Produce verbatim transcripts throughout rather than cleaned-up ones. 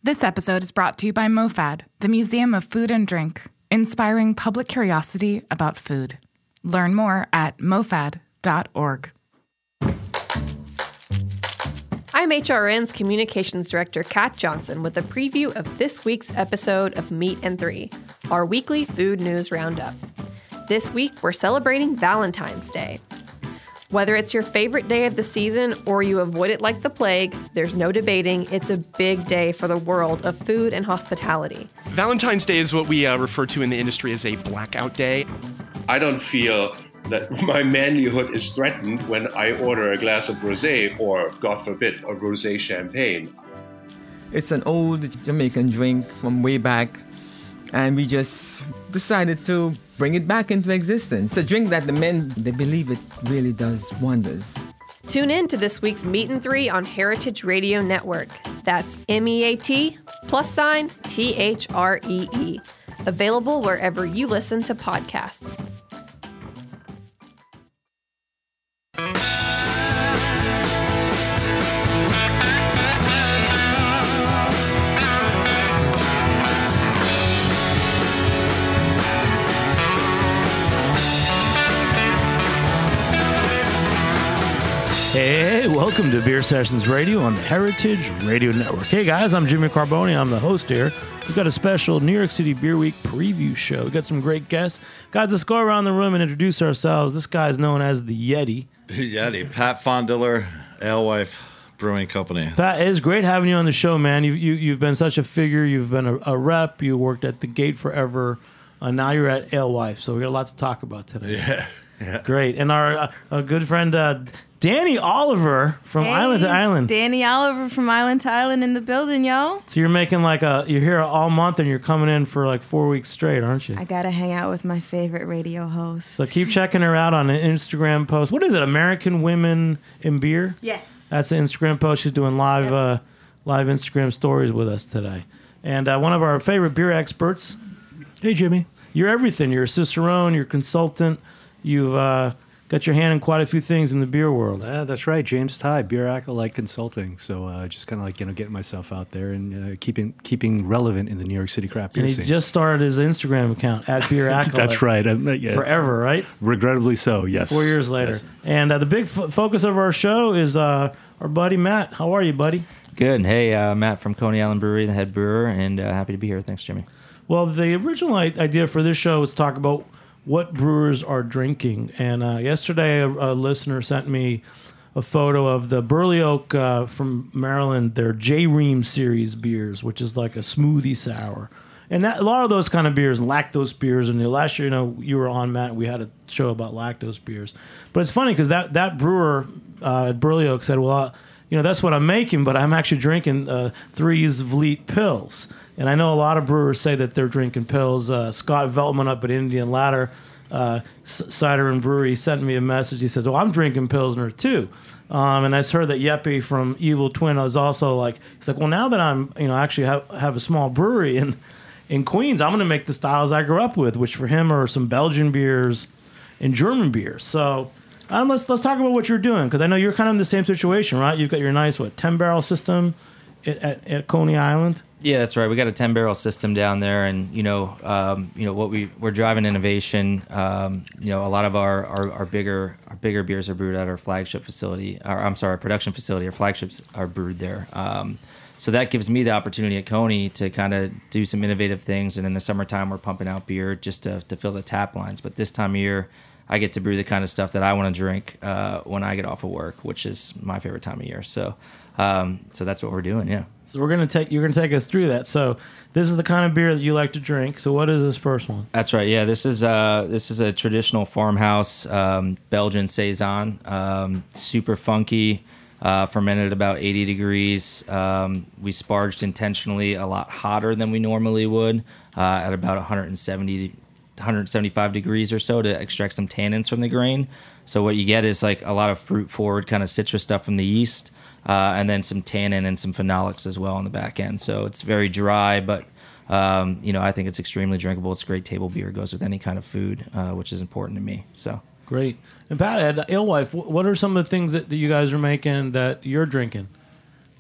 This episode is brought to you by MoFad, the Museum of Food and Drink, inspiring public curiosity about food. Learn more at mofad dot org. I'm H R N's Communications Director, Kat Johnson, with a preview of this week's episode of Meat and Three, our weekly food news roundup. This week, we're celebrating Valentine's Day. Whether it's your favorite day of the season or you avoid it like the plague, there's no debating it's a big day for the world of food and hospitality. Valentine's Day is what we uh, refer to in the industry as a blackout day. I don't feel that my manlyhood is threatened when I order a glass of rosé or, God forbid, a rosé champagne. It's an old Jamaican drink from way back, and we just decided to bring it back into existence. It's a drink that the men, they believe it really does wonders. Tune in to this week's Meat and Three on Heritage Radio Network. That's M E A T plus sign T H R E E. Available wherever you listen to podcasts. Hey, welcome to Beer Sessions Radio on the Heritage Radio Network. Hey guys, I'm Jimmy Carboni. I'm the host here. We've got a special New York City Beer Week preview show. We've got some great guests. Guys, let's go around the room and introduce ourselves. This guy is known as the Yeti. Yeti, Pat Fondiller, Alewife Brewing Company. Pat, it's great having you on the show, man. You've, you, you've been such a figure. You've been a, a rep. You worked at the Gate forever. Uh, now you're at Alewife, so we got a lot to talk about today. Yeah. yeah. Great. And our uh, a good friend, uh, Danny Oliver from hey, Island to Island. Danny Oliver from Island to Island in the building, yo. So you're making like a, you're here all month and you're coming in for like four weeks straight, aren't you? I got to hang out with my favorite radio host. So keep checking her out on an Instagram post. What is it? American Women in Beer? Yes. That's an Instagram post. She's doing live, Yep. uh, live Instagram stories with us today. And uh, one of our favorite beer experts. Hey, Jimmy. You're everything. You're a cicerone. You're a consultant. You've, uh, got your hand in quite a few things in the beer world. Yeah, that's right. James Ty, Beer Acolyte Consulting. So uh, just kind of like, you know, getting myself out there and uh, keeping keeping relevant in the New York City craft beer And he scene. just started his Instagram account at Beer Acolyte. That's right. I'm, uh, yeah. Forever, right? Regrettably so, yes. Four years later. Yes. And uh, the big f- focus of our show is uh, our buddy Matt. How are you, buddy? Good. Hey, uh, Matt from Coney Island Brewery, the head brewer, and uh, happy to be here. Thanks, Jimmy. Well, the original i- idea for this show was to talk about what brewers are drinking. And uh, yesterday, a, a listener sent me a photo of the Burley Oak uh, from Maryland, their J-Ream series beers, which is like a smoothie sour. And that, a lot of those kind of beers, lactose beers, and the last year, you know, you were on, Matt, we had a show about lactose beers. But it's funny because that, that brewer uh, at Burley Oak said, well, uh, you know, that's what I'm making, but I'm actually drinking uh, Threes Vliet Pills. And I know a lot of brewers say that they're drinking pills. Uh, Scott Veltman up at Indian Ladder uh, C- Cider and Brewery sent me a message. He said, well, I'm drinking Pilsner too. Um, and I heard that Yeppy from Evil Twin was also like, he's like, well, now that I'm, you know, actually have, have a small brewery in, in Queens, I'm going to make the styles I grew up with, which for him are some Belgian beers and German beers. So um, let's let's talk about what you're doing, because I know you're kind of in the same situation, right? You've got your nice, what, ten-barrel system at, at, at Coney Island? Yeah, that's right. We got a ten barrel system down there, and you know, um, you know what we we're driving innovation. Um, you know, a lot of our, our, our bigger our bigger beers are brewed at our flagship facility. Or, I'm sorry, our production facility. Our flagships are brewed there. Um, so that gives me the opportunity at Coney to kind of do some innovative things. And in the summertime, we're pumping out beer just to to fill the tap lines. But this time of year, I get to brew the kind of stuff that I want to drink uh, when I get off of work, which is my favorite time of year. So, um, so that's what we're doing. Yeah. So we're gonna take you're gonna take us through that. So this is the kind of beer that you like to drink. So what is this first one? That's right. Yeah, this is uh this is a traditional farmhouse um, Belgian saison, um, super funky, uh, fermented about eighty degrees. Um, we sparged intentionally a lot hotter than we normally would, uh, at about one seventy, one seventy-five degrees or so to extract some tannins from the grain. So what you get is like a lot of fruit forward kind of citrus stuff from the yeast. Uh, and then some tannin and some phenolics as well on the back end. So it's very dry, but um, you know, I think it's extremely drinkable. It's great table beer. It goes with any kind of food, uh, which is important to me. So great. And Pat, at Alewife, what are some of the things that, that you guys are making that you're drinking?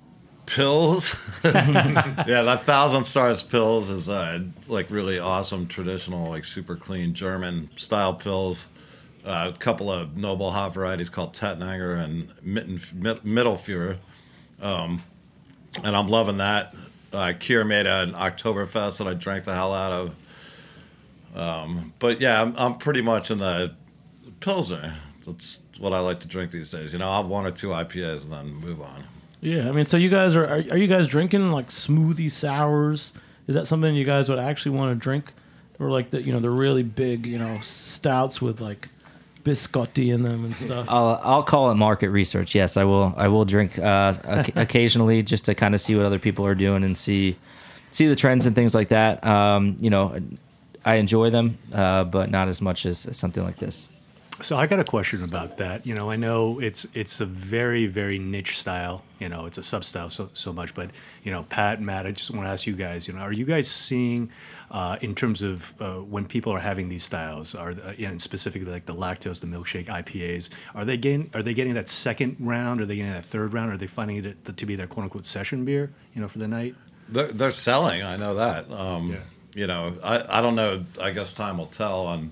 Pills. Yeah, that Thousand Stars Pills is uh, like really awesome, traditional, like super clean German style pills. Uh, a couple of noble hot varieties called Tettnanger and Mitten, Mittelfuhrer. Um, and I'm loving that. Uh, Kier made an Oktoberfest that I drank the hell out of. Um, but yeah, I'm, I'm pretty much in the Pilsner. That's what I like to drink these days. You know, I'll have one or two I P As and then move on. Yeah, I mean, so you guys are, are are you guys drinking like smoothie sours? Is that something you guys would actually want to drink, or like the you know the really big you know stouts with like biscotti in them and stuff? I'll I'll call it market research. Yes, I will. I will drink uh, occasionally just to kind of see what other people are doing and see see the trends and things like that. Um, you know, I enjoy them, uh, but not as much as, as something like this. So I got a question about that. You know, I know it's it's a very, very niche style. You know, it's a sub-style so, so much. But, you know, Pat, Matt, I just want to ask you guys, you know, are you guys seeing, uh, in terms of uh, when people are having these styles, are uh, you know, specifically like the lactose, the milkshake I P As, are they getting are they getting that second round? Are they getting that third round? Are they finding it to be their quote-unquote session beer, you know, for the night? They're, they're selling. I know that. Um, yeah. You know, I, I don't know. I guess time will tell on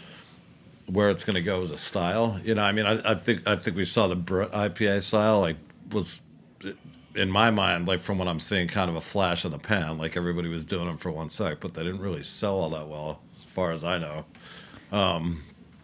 where it's going to go as a style. You know, I mean, I, I think I think we saw the Brut I P A style, like, was, in my mind, like, from what I'm seeing, kind of a flash in the pan. Like, everybody was doing them for one sec, but they didn't really sell all that well, as far as I know. Um,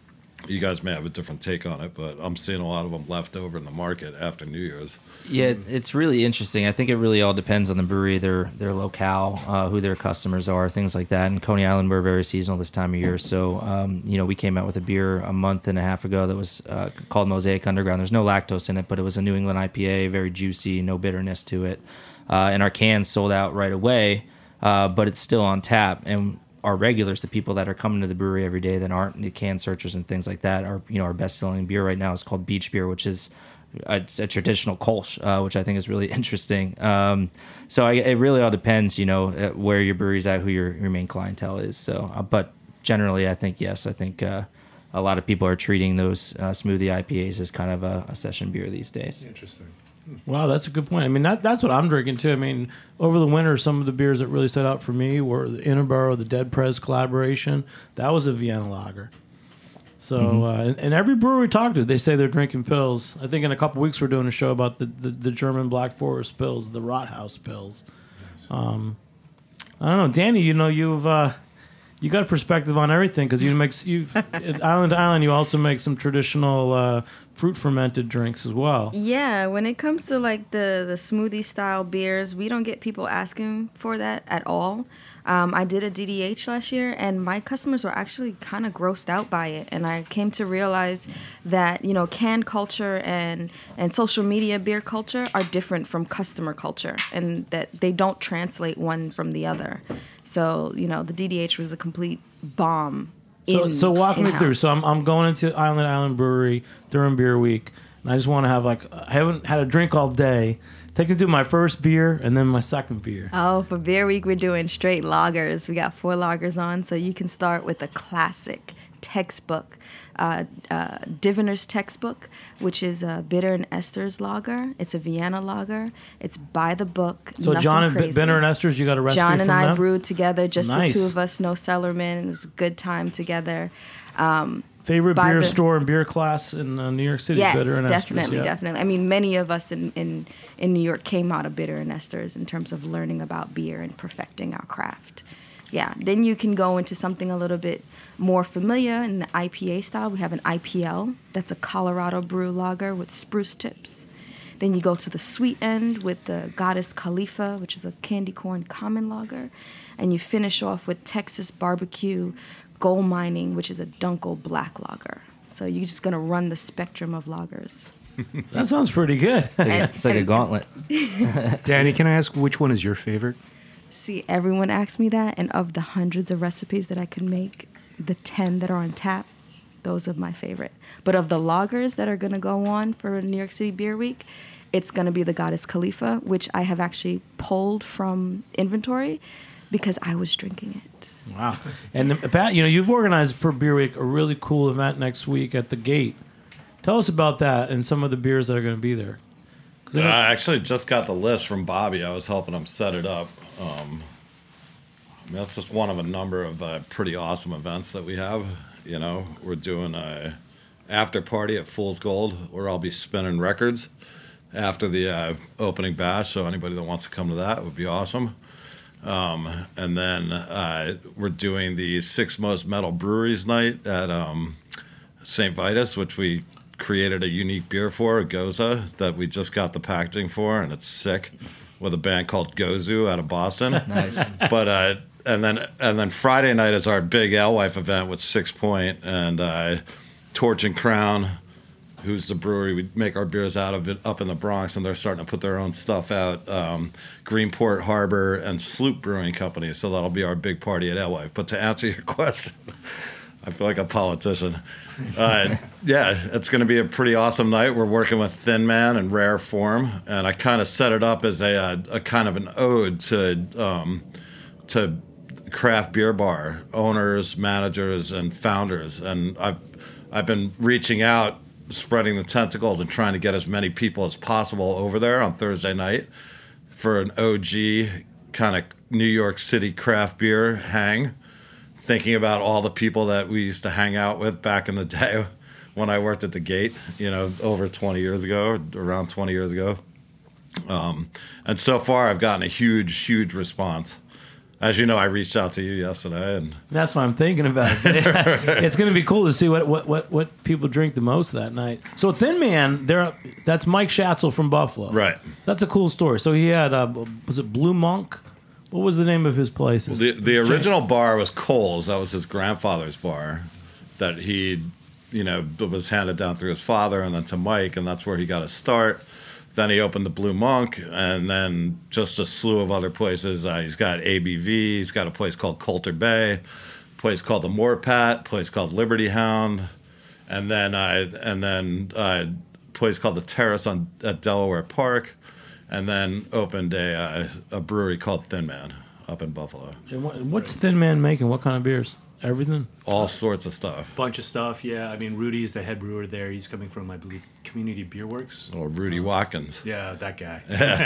you guys may have a different take on it, but I'm seeing a lot of them left over in the market after New Year's. Yeah, it's really interesting. I think it really all depends on the brewery, their their locale, uh, who their customers are, things like that. And Coney Island, we're very seasonal this time of year. So, um, you know, we came out with a beer a month and a half ago that was uh, called Mosaic Underground. There's no lactose in it, but it was a New England I P A, very juicy, no bitterness to it. Uh, and our cans sold out right away, uh, but it's still on tap. And our regulars, the people that are coming to the brewery every day that aren't the can searchers and things like that, are, you know, our best-selling beer right now is called Beach Beer, which is a, it's a traditional Kolsch, uh, which I think is really interesting. Um, so I, it really all depends, you know, where your brewery's at, who your, your main clientele is. So, uh, but generally, I think yes, I think uh, a lot of people are treating those uh, smoothie I P As as kind of a, a session beer these days. Interesting. Wow, that's a good point. I mean, that that's what I'm drinking too. I mean, over the winter, some of the beers that really stood out for me were the Inneborough, the Dead Prez collaboration. That was a Vienna lager. So, mm-hmm. uh, and, and every brewery we talk to, they say they're drinking pills. I think in a couple weeks we're doing a show about the, the, the German Black Forest pills, the Rathaus pills. Nice. Um, I don't know, Danny. You know, you've uh, you got perspective on everything because you make you at Island to Island. You also make some traditional uh, fruit fermented drinks as well. Yeah, when it comes to like the the smoothie style beers, we don't get people asking for that at all. Um, I did a D D H last year, and my customers were actually kind of grossed out by it. And I came to realize that, you know, can culture and, and social media beer culture are different from customer culture, and that they don't translate one from the other. So, you know, the D D H was a complete bomb. So, in, so walk me in-house. through. So I'm I'm going into Island Island Brewery during Beer Week, and I just want to have like I haven't had a drink all day. Take me through my first beer and then my second beer. Oh, for Beer Week, we're doing straight lagers. We got four lagers on, so you can start with a classic textbook, uh, uh, Diviner's Textbook, which is a bitter and esters lager. It's a Vienna lager. It's by the book. So John and crazy. Bitter and Esters, you got a recipe John from and I them? brewed together, just Nice. the two of us, no cellarman. It was a good time together. Um, Favorite by beer the- store and beer class in uh, New York City? Yes, Bitter and definitely, Esters, yeah. definitely. I mean, many of us in, in, in New York came out of Bitter and Esters in terms of learning about beer and perfecting our craft. Yeah, then you can go into something a little bit more familiar in the I P A style. We have an I P L. That's a Colorado brew lager with spruce tips. Then you go to the sweet end with the Goddess Khalifa, which is a candy corn common lager. And you finish off with Texas Barbecue Gold Mining, which is a Dunkel black lager. So you're just going to run the spectrum of lagers. That sounds pretty good. It's like, a, it's like a gauntlet. Danny, can I ask which one is your favorite? See, everyone asks me that, and of the hundreds of recipes that I could make, the ten that are on tap, those are my favorite. But of the lagers that are going to go on for New York City Beer Week, it's going to be the Goddess Khalifa, which I have actually pulled from inventory because I was drinking it. Wow. And uh, Pat, you know, you've organized for Beer Week a really cool event next week at the Gate. Tell us about that and some of the beers that are going to be there. I actually just got the list from Bobby. I was helping him set it up. Um, I mean, that's just one of a number of uh, pretty awesome events that we have. You know, we're doing a after party at Fool's Gold where I'll be spinning records after the uh, opening bash. So anybody that wants to come to that would be awesome. Um, and then uh, we're doing the Six Most Metal Breweries night at um, Saint Vitus, which we created a unique beer for, a Goza, that we just got the packaging for, and it's sick, with a band called Gozu out of Boston. Nice. But uh, and then and then Friday night is our big Alewife event with Six Point and uh, Torch and Crown, who's the brewery we make our beers out of it up in the Bronx, and they're starting to put their own stuff out. Um, Greenport Harbor and Sloop Brewing Company, so that'll be our big party at Alewife. But to answer your question, I feel like a politician. Uh, yeah, it's going to be a pretty awesome night. We're working with Thin Man and Rare Form, and I kind of set it up as a, a, a kind of an ode to um, to craft beer bar owners, managers, and founders. And I've I've been reaching out, spreading the tentacles, and trying to get as many people as possible over there on Thursday night for an O G kind of New York City craft beer hang. Thinking about all the people that we used to hang out with back in the day when I worked at the Gate, you know, over twenty years ago, around twenty years ago. Um, and so far, I've gotten a huge, huge response. As you know, I reached out to you yesterday, and that's what I'm thinking about. It's going to be cool to see what, what, what, what people drink the most that night. So Thin Man, there, that's Mike Schatzel from Buffalo. Right. That's a cool story. So he had, uh, was it Blue Monk? What was the name of his place? Well, the the original bar was Cole's. That was his grandfather's bar that he, you know, was handed down through his father and then to Mike, and that's where he got his start. Then he opened the Blue Monk, and then just a slew of other places. Uh, he's got A B V. He's got a place called Coulter Bay, a place called the Moorpat, a place called Liberty Hound, and then uh, and then uh, a place called the Terrace on at Delaware Park. And then opened a uh, a brewery called Thin Man up in Buffalo. And what, what's Thin Man making? What kind of beers? Everything? All sorts of stuff. Bunch of stuff, yeah. I mean, Rudy is the head brewer there. He's coming from, I believe, Community Beer Works. Or Rudy Watkins. Yeah, that guy.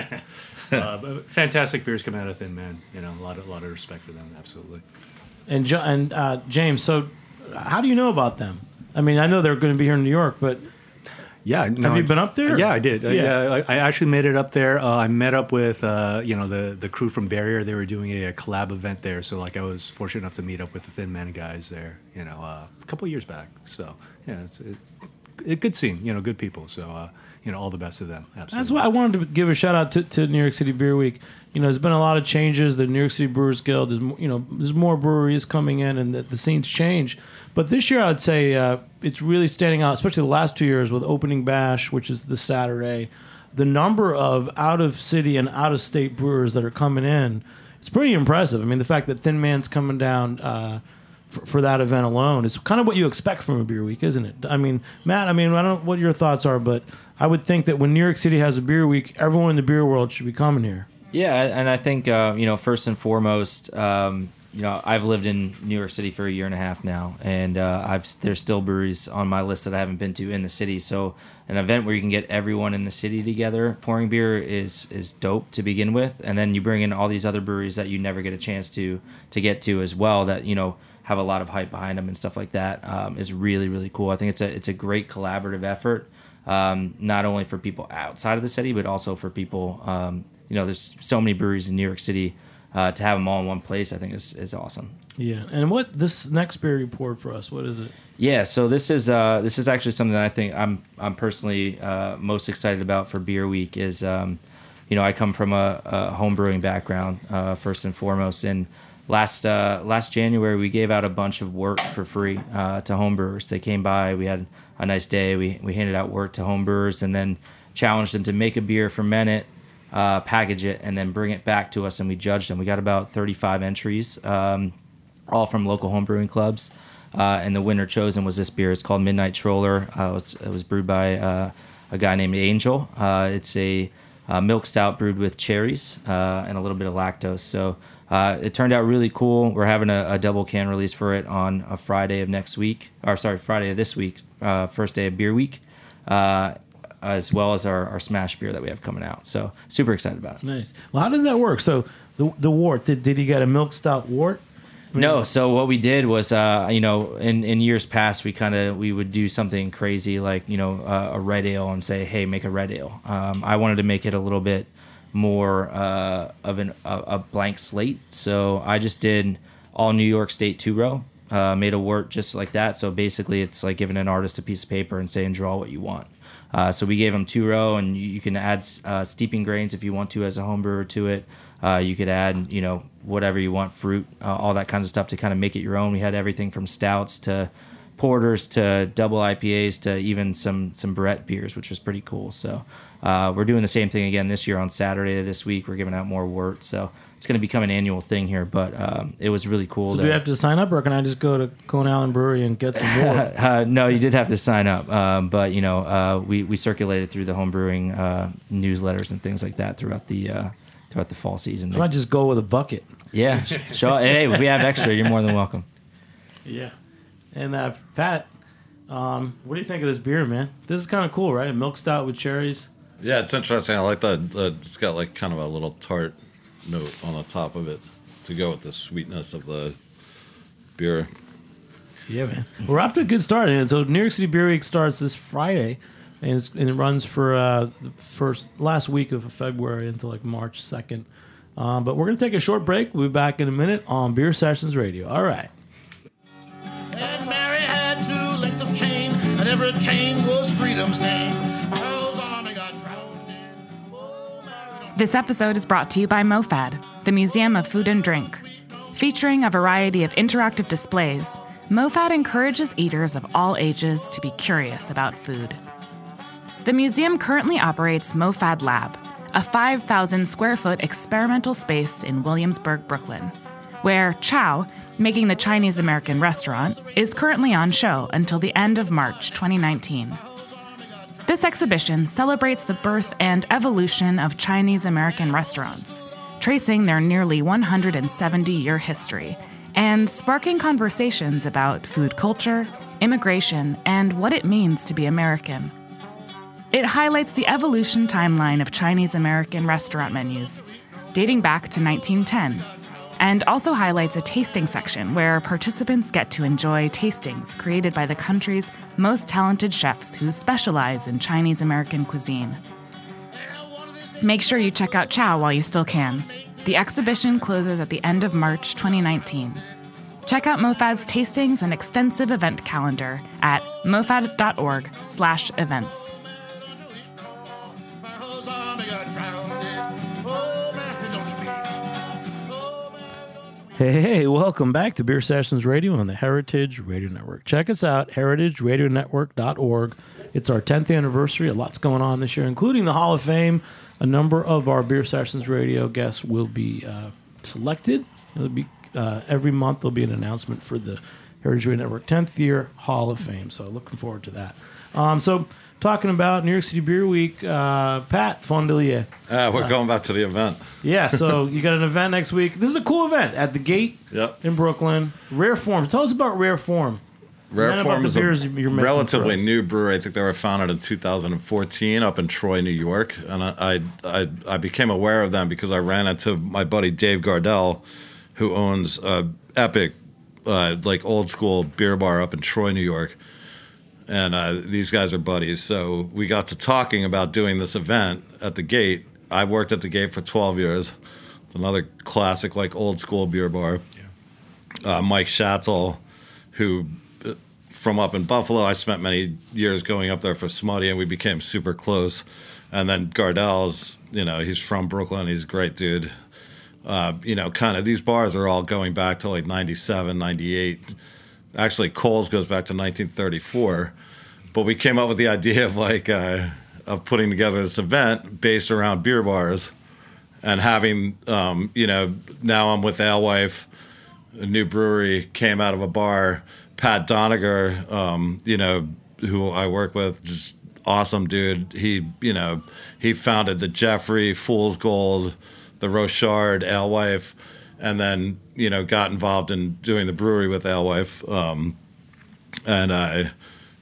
uh, but fantastic beers coming out of Thin Man. You know, a lot of, a lot of respect for them, absolutely. And jo- and uh, James, so how do you know about them? I mean, I know they're going to be here in New York, but... Yeah, no, have you been up there? Yeah, I did. Yeah, yeah I, I actually made it up there. Uh, I met up with uh, you know the the crew from Barrier. They were doing a, a collab event there, so like I was fortunate enough to meet up with the Thin Man guys there. You know, uh, a couple of years back. So yeah, it's a, a good scene. You know, good people. So uh, you know, all the best to them. Absolutely. That's why I wanted to give a shout out to, to New York City Beer Week. You know, there's been a lot of changes. The New York City Brewers Guild, there's you know, there's more breweries coming in, and the, the scene's changed. But this year, I'd say uh, it's really standing out, especially the last two years with Opening Bash, which is this Saturday. The number of out-of-city and out-of-state brewers that are coming in, it's pretty impressive. I mean, the fact that Thin Man's coming down uh, for, for that event alone is kind of what you expect from a beer week, isn't it? I mean, Matt, I mean, I don't know what your thoughts are, but I would think that when New York City has a beer week, everyone in the beer world should be coming here. Yeah, and I think, uh, you know, first and foremost, um, you know, I've lived in New York City for a year and a half now, and uh, I've there's still breweries on my list that I haven't been to in the city. So an event where you can get everyone in the city together pouring beer is is dope to begin with, and then you bring in all these other breweries that you never get a chance to to get to as well, that, you know, have a lot of hype behind them and stuff like that. Um, is really, really cool. I think it's a it's a great collaborative effort, um, not only for people outside of the city, but also for people, um, you know, there's so many breweries in New York City. Uh, to have them all in one place, I think is is awesome. Yeah, and what this next beer you poured for us? What is it? Yeah, so this is uh, this is actually something that I think I'm I'm personally uh, most excited about for Beer Week. Is um, you know, I come from a, a home brewing background uh, first and foremost, and last uh, last January we gave out a bunch of work for free uh, to home brewers. They came by, we had a nice day, we we handed out work to home brewers, and then challenged them to make a beer, ferment it, Uh, package it, and then bring it back to us, and we judged them. We got about thirty-five entries, um, all from local homebrewing clubs, uh, and the winner chosen was this beer. It's called Midnight Troller. Uh, it, was, it was brewed by uh, a guy named Angel. Uh, it's a uh, milk stout brewed with cherries uh, and a little bit of lactose. So uh, it turned out really cool. We're having a, a double can release for it on a Friday of next week, or sorry, Friday of this week, uh, first day of Beer Week. Uh, as well as our, our smash beer that we have coming out. So super excited about it. Nice. Well, how does that work? So the the wort, did, did he get a milk stout wort? I mean, No, so what we did was, uh, you know, in, in years past, we kind of we would do something crazy like, you know, uh, a red ale and say, hey, make a red ale. Um, I wanted to make it a little bit more uh, of an, a, a blank slate, so I just did all New York State two row, uh, made a wort just like that. So basically, it's like giving an artist a piece of paper and saying, draw what you want. Uh, so we gave them two row, and you, you can add uh, steeping grains if you want to as a home brewer to it. Uh, you could add, you know, whatever you want, fruit, uh, all that kind of stuff to kind of make it your own. We had everything from stouts to porters to double I P As to even some some Brett beers, which was pretty cool. So uh, we're doing the same thing again this year on Saturday this week. We're giving out more wort, so it's going to become an annual thing here. But um, it was really cool. So to, do you have to sign up, or can I just go to Cone Island Brewery and get some wort? uh, no, you did have to sign up, um, but you know uh, we we circulated through the home brewing uh, newsletters and things like that throughout the. Uh, throughout the fall season. I might just go with a bucket. Yeah. Show, hey, if we have extra, you're more than welcome. Yeah. And uh, Pat, um, what do you think of this beer, man? This is kind of cool, right? A milk stout with cherries. Yeah, it's interesting. I like that. Uh, it's got like kind of a little tart note on the top of it to go with the sweetness of the beer. Yeah, man. We're off to a good start. And so New York City Beer Week starts this Friday. And, it's, and it runs for uh, the first last week of February until like March second. Um, but we're going to take a short break. We'll be back in a minute on Beer Sessions Radio. All right. And Mary had two lengths of chain, and every chain was freedom's name. Charles Army got drowned in. Oh, Mary, This episode is brought to you by MoFad, the Museum of Food and Drink. Featuring a variety of interactive displays, MoFad encourages eaters of all ages to be curious about food. The museum currently operates MoFad Lab, a five thousand square foot experimental space in Williamsburg, Brooklyn, where Chow, making the Chinese American restaurant, is currently on show until the end of March twenty nineteen. This exhibition celebrates the birth and evolution of Chinese American restaurants, tracing their nearly one hundred seventy year history and sparking conversations about food culture, immigration, and what it means to be American. It highlights the evolution timeline of Chinese American restaurant menus, dating back to nineteen ten, and also highlights a tasting section where participants get to enjoy tastings created by the country's most talented chefs who specialize in Chinese American cuisine. Make sure you check out Chow while you still can. The exhibition closes at the end of March twenty nineteen. Check out MoFad's tastings and extensive event calendar at mofad.org slash events. Hey, hey, welcome back to Beer Sessions Radio on the Heritage Radio Network. Check us out, heritage radio network dot org. It's our tenth anniversary. A lot's going on this year, including the Hall of Fame. A number of our Beer Sessions Radio guests will be uh, selected. It'll be uh, every month there'll be an announcement for the Heritage Radio Network tenth year Hall of Fame. So looking forward to that. Um, so talking about New York City Beer Week, uh, Pat Fondelier. Uh, we're uh, going back to the event. Yeah, so you got an event next week. This is a cool event at the Gate yep. in Brooklyn. Rare Form. Tell us about Rare Form. Rare Form is a relatively new brewery. I think they were founded in two thousand fourteen up in Troy, New York. And I, I, I, I became aware of them because I ran into my buddy Dave Gardell, who owns a epic, uh, like old school beer bar up in Troy, New York. And uh, these guys are buddies. So we got to talking about doing this event at the Gate. I worked at the Gate for twelve years. It's another classic, like old school beer bar. Yeah. Uh, Mike Schatzel, who from up in Buffalo, I spent many years going up there for Smutty, and we became super close. And then Gardell's, you know, he's from Brooklyn. He's a great dude. Uh, you know, kind of these bars are all going back to like ninety-seven, ninety-eight. Actually, Cole's goes back to nineteen thirty-four. But we came up with the idea of like uh, of putting together this event based around beer bars and having, um, you know, now I'm with Alewife, a new brewery came out of a bar. Pat Doniger, um, you know, who I work with, just awesome dude. He, you know, he founded the Jeffrey, Fool's Gold, the Rochard, Alewife, and then, you know, got involved in doing the brewery with Alewife. Um, and, uh,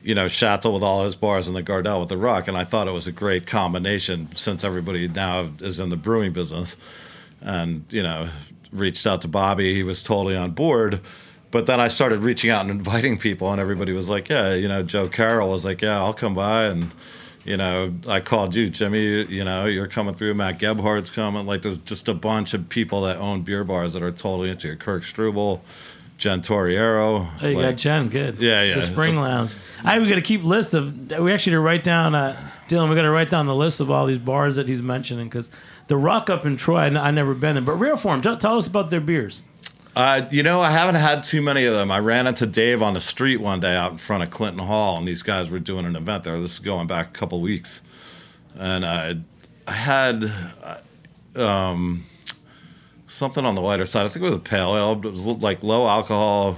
you know, Schatzel with all his bars and the Gardel with the Ruck, and I thought it was a great combination since everybody now is in the brewing business. And, you know, reached out to Bobby. He was totally on board. But then I started reaching out and inviting people, and everybody was like, yeah, you know, Joe Carroll was like, yeah, I'll come by. And, you know, I called you, Jimmy, you, you know, you're coming through. Matt Gebhardt's coming. Like, there's just a bunch of people that own beer bars that are totally into it. Kirk Struble, Jen Torriero. Oh, you like, got Jen, good. Yeah, yeah. The Spring Lounge. I we got to keep list of. We actually to write down, uh, Dylan. We got to write down the list of all these bars that he's mentioning because the Ruck up in Troy, I, n- I never been there. But Rare Form, tell, tell us about their beers. Uh, you know, I haven't had too many of them. I ran into Dave on the street one day out in front of Clinton Hall, and these guys were doing an event there. This is going back a couple weeks, and uh, I had uh, um, something on the lighter side. I think it was a pale ale. It was like low alcohol,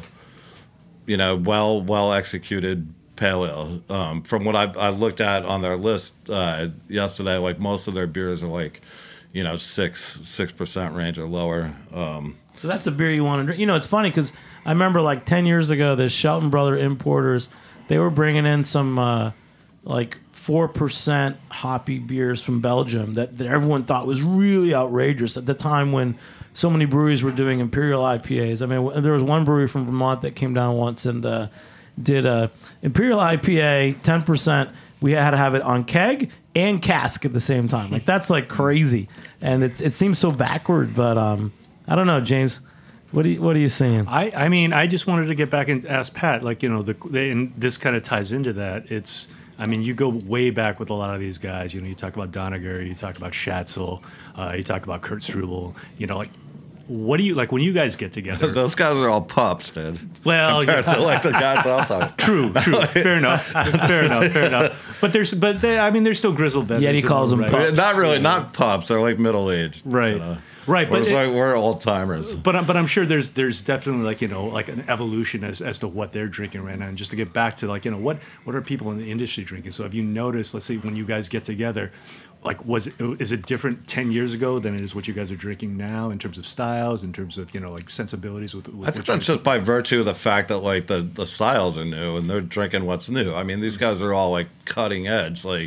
you know, well well executed pale ale. Um, from what I, I looked at on their list uh, yesterday, like most of their beers are like, you know, six six percent range or lower. Um, So that's a beer you want to drink. You know, it's funny because I remember like ten years ago, the Shelton Brother Importers, they were bringing in some uh, like four percent hoppy beers from Belgium that, that everyone thought was really outrageous at the time when so many breweries were doing Imperial I P As. I mean, there was one brewery from Vermont that came down once and uh, did a Imperial I P A, ten percent. We had to have it on keg and cask at the same time. Like, that's like crazy. And it's it seems so backward, but... um. I don't know, James. What are you, what are you saying? I, I mean, I just wanted to get back and ask Pat, like, you know, the, the and this kind of ties into that. It's, I mean, you go way back with a lot of these guys. You know, you talk about Doniger, you talk about Schatzel, uh, you talk about Kurt Struble. You know, like, what do you, like, when you guys get together? Those guys are all pups, dude. Well, compared yeah. to like the guys that I'm talking. True, true. Fair enough. Fair enough. Fair enough. But there's, but they, I mean, they're still grizzled veterans. Yet he calls them right? pups. Not really, not pups. They're like middle aged. Right. You know? Right, but but we're, it, like, we're old timers. But but I'm sure there's there's definitely like you know like an evolution as, as to what they're drinking right now. And just to get back to like you know what what are people in the industry drinking? So have you noticed? Let's say when you guys get together, like was it, is it different ten years ago than it is what you guys are drinking now in terms of styles, in terms of you know like sensibilities? With, with I think that's just by virtue of the fact that like the the styles are new and they're drinking what's new. I mean, these guys are all like cutting edge, like.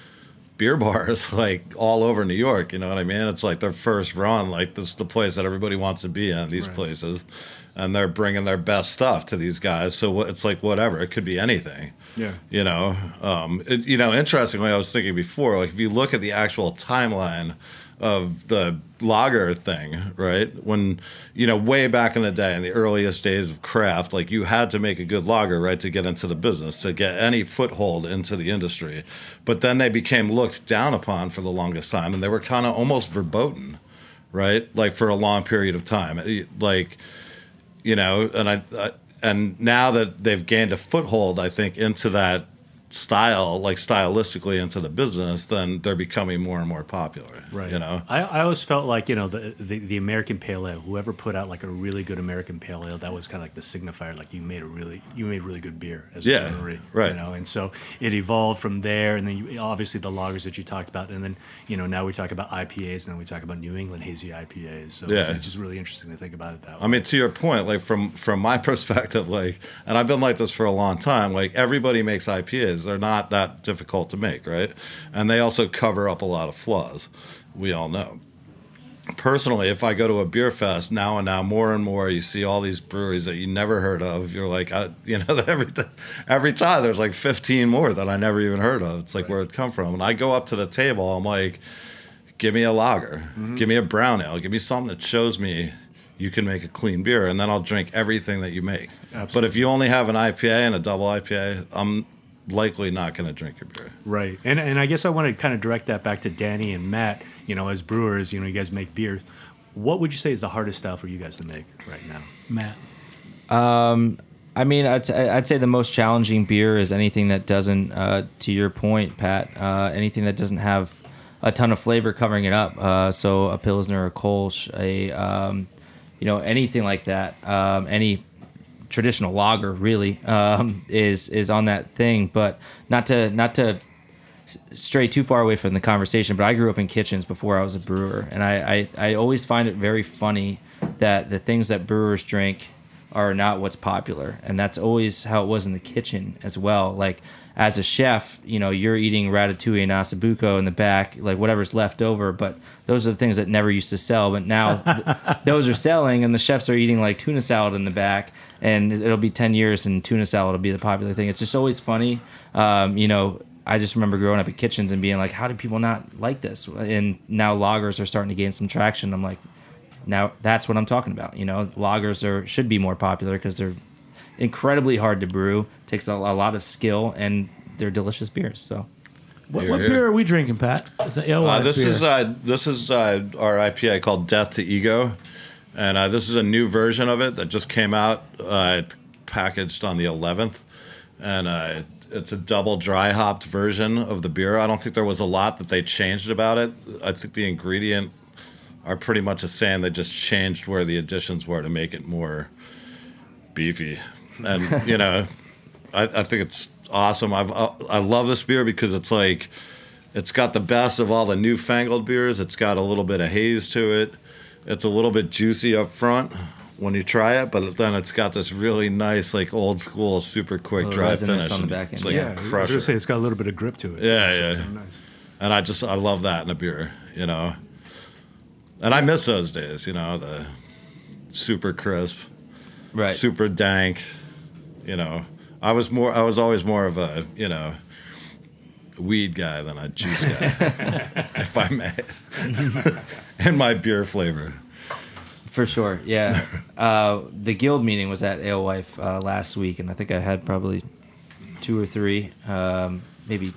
Beer bars like all over New York, you know what I mean? It's like their first run, like this is the place that everybody wants to be in, these right. places, and they're bringing their best stuff to these guys. So it's like whatever, it could be anything. Yeah, you know, um, it, you know. Interestingly, I was thinking before, like if you look at the actual timeline of the lager thing, right? When, you know, way back in the day, in the earliest days of craft, like you had to make a good lager, right, to get into the business, to get any foothold into the industry. But then they became looked down upon for the longest time, and they were kind of almost verboten, right? Like for a long period of time. Like, you know, and I, I and now that they've gained a foothold, I think, into that style, like stylistically into the business, then they're becoming more and more popular. Right. You know, I, I always felt like you know the, the the American Pale Ale. Whoever put out like a really good American Pale Ale, that was kind of like the signifier. Like you made a really you made really good beer as a yeah, brewery. Right. You know, and so it evolved from there, and then you, obviously the lagers that you talked about, and then you know now we talk about I P As, and then we talk about New England hazy I P As. So yeah. it's, it's just really interesting to think about it that way. I mean, to your point, like from from my perspective, like, and I've been like this for a long time. Like everybody makes I P As. They're not that difficult to make, right? And they also cover up a lot of flaws. We all know. Personally, if I go to a beer fest now and now, more and more, you see all these breweries that you never heard of. You're like, I, you know, every every time there's like fifteen more that I never even heard of. It's like right. where it come from. And I go up to the table, I'm like, give me a lager, mm-hmm. give me a brown ale, give me something that shows me you can make a clean beer, and then I'll drink everything that you make. Absolutely. But if you only have an I P A and a double I P A, I'm likely not going to drink your beer. Right. And and I guess I want to kind of direct that back to Danny and Matt. You know, as brewers, you know, you guys make beer. What would you say is the hardest style for you guys to make right now? Matt? Um, I mean, I'd, I'd say the most challenging beer is anything that doesn't, uh, to your point, Pat, uh, anything that doesn't have a ton of flavor covering it up. Uh, so a Pilsner, a Kolsch, a, um, you know, anything like that. Um, any traditional lager really um, is is on that thing, but not to not to stray too far away from the conversation. But I grew up in kitchens before I was a brewer, and I I, I always find it very funny that the things that brewers drink are not what's popular, and that's always how it was in the kitchen as well. Like as a chef, you know, you're eating ratatouille and ossobuco in the back, like whatever's left over, but those are the things that never used to sell, but now th- those are selling, and the chefs are eating like tuna salad in the back, and it'll be ten years and tuna salad will be the popular thing. It's just always funny. Um, you know, I just remember growing up at kitchens and being like, how do people not like this? And now lagers are starting to gain some traction. I'm like, now that's what I'm talking about. You know, lagers are should be more popular because they're incredibly hard to brew, takes a, a lot of skill, and they're delicious beers. So, what, what beer are we drinking, Pat? Is that Uh, this beer? is uh, this is uh, our I P A called Death to Ego, and uh, this is a new version of it that just came out, uh, packaged on the eleventh, and uh, it's a double dry hopped version of the beer. I don't think there was a lot that they changed about it. I think the ingredient are pretty much the same. They just changed where the additions were to make it more beefy, and you know, I, I think it's awesome. I've, I I love this beer because it's like it's got the best of all the newfangled beers. It's got a little bit of haze to it. It's a little bit juicy up front when you try it, but then it's got this really nice, like old school, super quick Little dry resonance finish. on the and back end. It's like Yeah, a I was crusher. going to say it's got a little bit of grip to it. Yeah, So yeah. it's so nice. And I just I love that in a beer, you know. And I miss those days, you know, the super crisp, right, super dank, you know. I was more I was always more of a, you know, weed guy than a juice guy, if I may. And my beer flavor. For sure, yeah. uh, the guild meeting was at Alewife uh, last week, and I think I had probably two or three, um, maybe.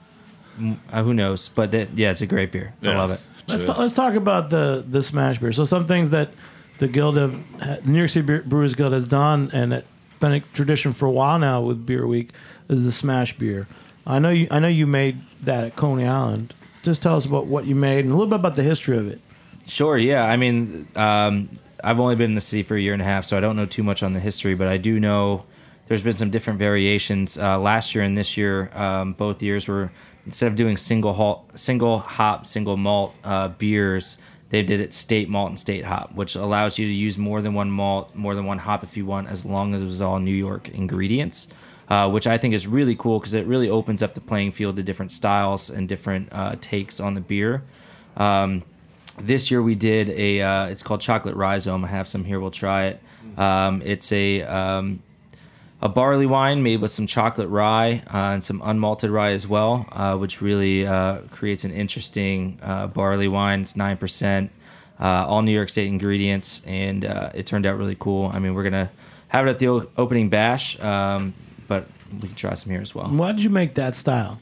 mm, Uh, who knows? But that, yeah, it's a great beer. I Yeah. love it. Let's, ta- let's talk about the, the smash beer. So some things that the Guild of the New York City Beer- Brewers Guild has done, and it's been a tradition for a while now with Beer Week, is the smash beer. I know you. I know you made that at Coney Island. Just tell us about what you made and a little bit about the history of it. Sure, yeah. I mean, um, I've only been in the city for a year and a half, so I don't know too much on the history, but I do know there's been some different variations. Uh, last year and this year, um, both years were, instead of doing single hop, single hop, single malt uh, beers, they did it state malt and state hop, which allows you to use more than one malt, more than one hop if you want, as long as it was all New York ingredients, uh, which I think is really cool because it really opens up the playing field to different styles and different uh, takes on the beer. Um, this year we did a, uh, it's called Chocolate Rhizome. I have some here. We'll try it. Um, it's a um, a barley wine made with some chocolate rye uh, and some unmalted rye as well, uh, which really uh, creates an interesting uh, barley wine. It's nine percent, uh, all New York State ingredients, and uh, it turned out really cool. I mean, we're going to have it at the o- opening bash, um, but we can try some here as well. Why did you make that style?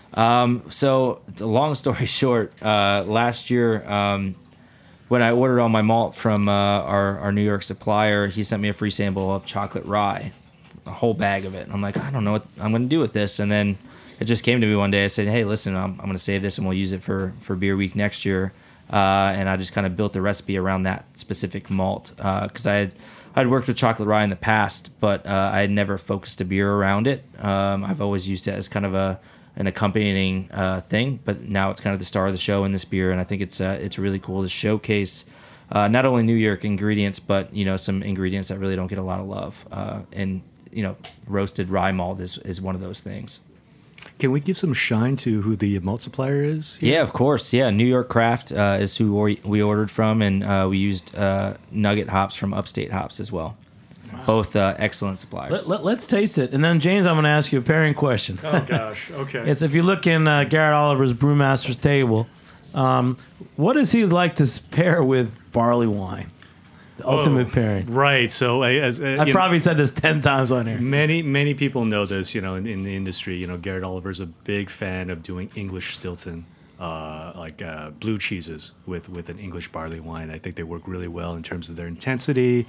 Um, so, it's a long story short, uh, last year, um, when I ordered all my malt from uh, our, our New York supplier, he sent me a free sample of chocolate rye, a whole bag of it. And I'm like, I don't know what I'm going to do with this. And then it just came to me one day. I said, hey, listen, I'm, I'm going to save this and we'll use it for, for Beer Week next year. Uh, and I just kind of built the recipe around that specific malt because uh, I had I'd worked with chocolate rye in the past, but uh, I had never focused a beer around it. Um, I've always used it as kind of a an accompanying uh, thing, but now it's kind of the star of the show in this beer, and I think it's uh, it's really cool to showcase uh, not only New York ingredients, but you know some ingredients that really don't get a lot of love. Uh, and you know, roasted rye malt is, is one of those things. Can we give some shine to who the malt supplier is? here? Yeah, of course. Yeah, New York Craft uh, is who we we ordered from, and uh, we used uh, Nugget hops from Upstate Hops as well. Both uh, excellent suppliers. Let, let, let's taste it, and then James, I'm going to ask you a pairing question. Oh gosh. Okay. It's if you look in uh, Garrett Oliver's Brewmaster's table, um, what does he like to pair with barley wine? The ultimate Oh, pairing. Right. So I, as, uh, I've you probably know, said this ten times on here. Many, many people know this, you know, in, in the industry. You know, Garrett Oliver's a big fan of doing English Stilton, uh, like uh, blue cheeses with, with an English barley wine. I think they work really well in terms of their intensity.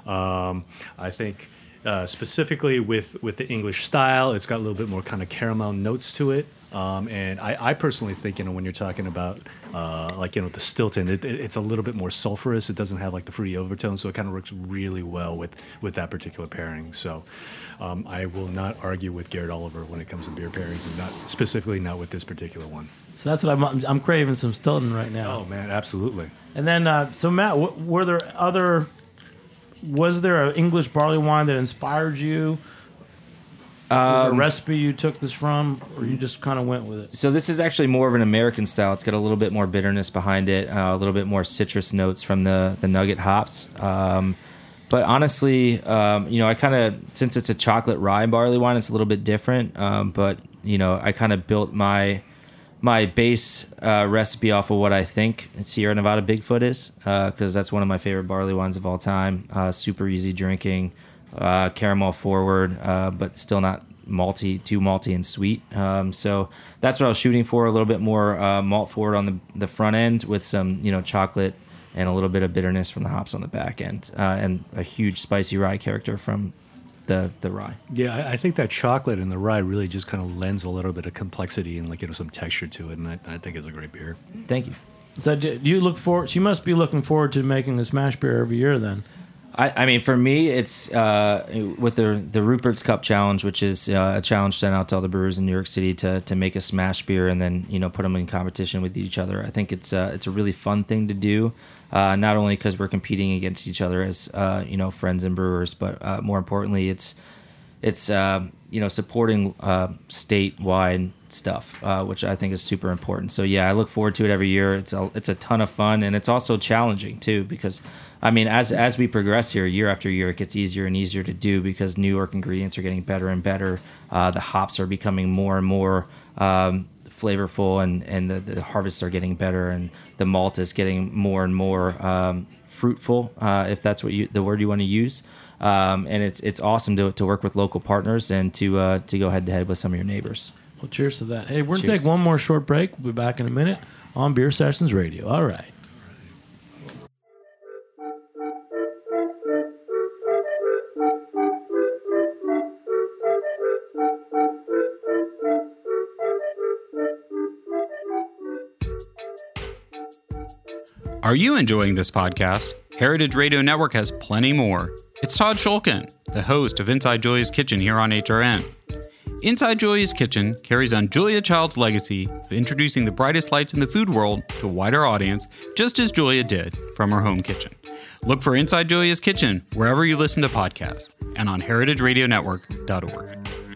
Um, I think uh, specifically with, with the English style, it's got a little bit more kind of caramel notes to it. Um, and I, I personally think, you know, when you're talking about, uh, like, you know, the Stilton, it, it, it's a little bit more sulfurous. It doesn't have, like, the fruity overtone, so it kind of works really well with, with that particular pairing. So um, I will not argue with Garrett Oliver when it comes to beer pairings, and not specifically not with this particular one. So that's what I'm. I'm craving some Stilton right now. Oh, man, absolutely. And then, uh, so Matt, w- were there other was there an English barley wine that inspired you? Was there a Um, recipe you took this from, or you just kind of went with it? So this is actually more of an American style. It's got a little bit more bitterness behind it, uh, a little bit more citrus notes from the the nugget hops. Um, but honestly, um, you know, I kind of, since it's a chocolate rye barley wine, it's a little bit different. Um, but you know, I kind of built my my base uh, recipe off of what I think Sierra Nevada Bigfoot is, because uh, that's one of my favorite barley wines of all time. Uh, super easy drinking. Uh, caramel forward, uh, but still not malty, too malty and sweet. Um, so that's what I was shooting for. A little bit more uh, malt forward on the the front end with some, you know, chocolate and a little bit of bitterness from the hops on the back end, uh, and a huge spicy rye character from the the rye. Yeah, I, I think that chocolate and the rye really just kind of lends a little bit of complexity and like you know some texture to it, and I, I think it's a great beer. Thank you. So do do you look forward? You must be looking forward to making this mash beer every year, then. I, I mean, for me, it's uh, with the the Rupert's Cup Challenge, which is uh, a challenge sent out to all the brewers in New York City to to make a smash beer and then, you know, put them in competition with each other. I think it's uh, it's a really fun thing to do, uh, not only because we're competing against each other as uh, you know, friends and brewers, but uh, more importantly, it's it's uh, you know, supporting uh, statewide stuff, uh, which I think is super important. So yeah, I look forward to it every year. It's a it's a ton of fun, and it's also challenging too, because I mean, as as we progress here, year after year, it gets easier and easier to do because New York ingredients are getting better and better. Uh, the hops are becoming more and more um, flavorful, and and the, the harvests are getting better, and the malt is getting more and more um, fruitful, uh, if that's what you the word you want to use. Um, and it's it's awesome to to work with local partners and to uh, to go head to head with some of your neighbors. Well, cheers to that. Hey, we're going to Cheers. take one more short break. We'll be back in a minute on Beer Sessions Radio. All right. Are you enjoying this podcast? Heritage Radio Network has plenty more. It's Todd Shulkin, the host of Inside Julia's Kitchen here on H R N. Inside Julia's Kitchen carries on Julia Child's legacy of introducing the brightest lights in the food world to a wider audience, just as Julia did from her home kitchen. Look for Inside Julia's Kitchen wherever you listen to podcasts and on heritage radio network dot org.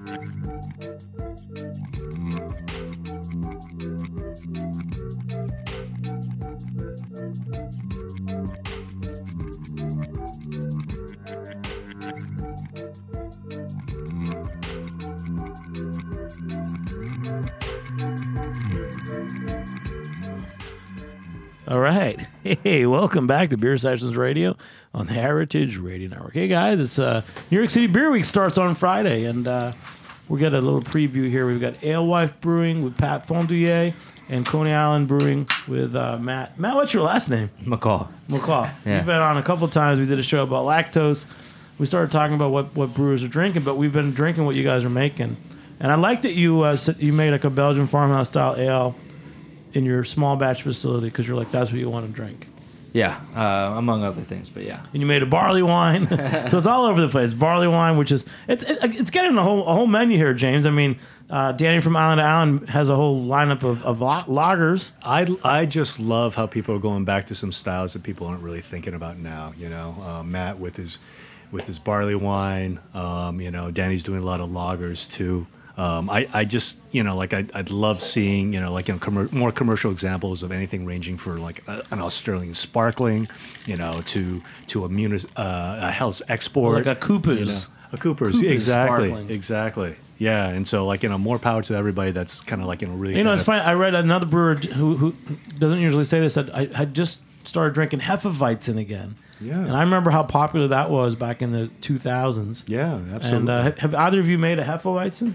All right. Hey, welcome back to Beer Sessions Radio on the Heritage Radio Network. Hey, guys, it's uh, New York City Beer Week starts on Friday, and uh, we'll get a little preview here. We've got Alewife Brewing with Pat Fondouillet and Coney Island Brewing with uh, Matt. Matt, what's your last name? McCall. McCall. Yeah. We've been on a couple of times. We did a show about lactose. We started talking about what, what brewers are drinking, but we've been drinking what you guys are making. And I like that you uh, you made like a Belgian farmhouse style ale in your small batch facility because you're like, that's what you want to drink. Yeah, uh, among other things, but yeah. And you made a barley wine, so it's all over the place. Barley wine, which is it's it, it's getting a whole a whole menu here, James. I mean, uh, Danny from Island to Island has a whole lineup of, of lagers. I I just love how people are going back to some styles that people aren't really thinking about now. You know, uh, Matt with his with his barley wine. Um, you know, Danny's doing a lot of lagers too. Um, I, I just, you know, like I, I'd love seeing, you know, like, you know, commer- more commercial examples of anything ranging for like a, an Australian sparkling, you know, to to a, munis- uh, a Hell's Export. Like a Cooper's. You know, a Cooper's, Cooper's exactly. sparkling. Exactly. Yeah. And so, like, you know, more power to everybody that's kind of like, you know, really. You know, kind it's of- funny. I read another brewer who, who doesn't usually say this, that I had just started drinking Hefeweizen again. Yeah. And I remember how popular that was back in the two thousands. Yeah, absolutely. And uh, have, have either of you made a Hefeweizen?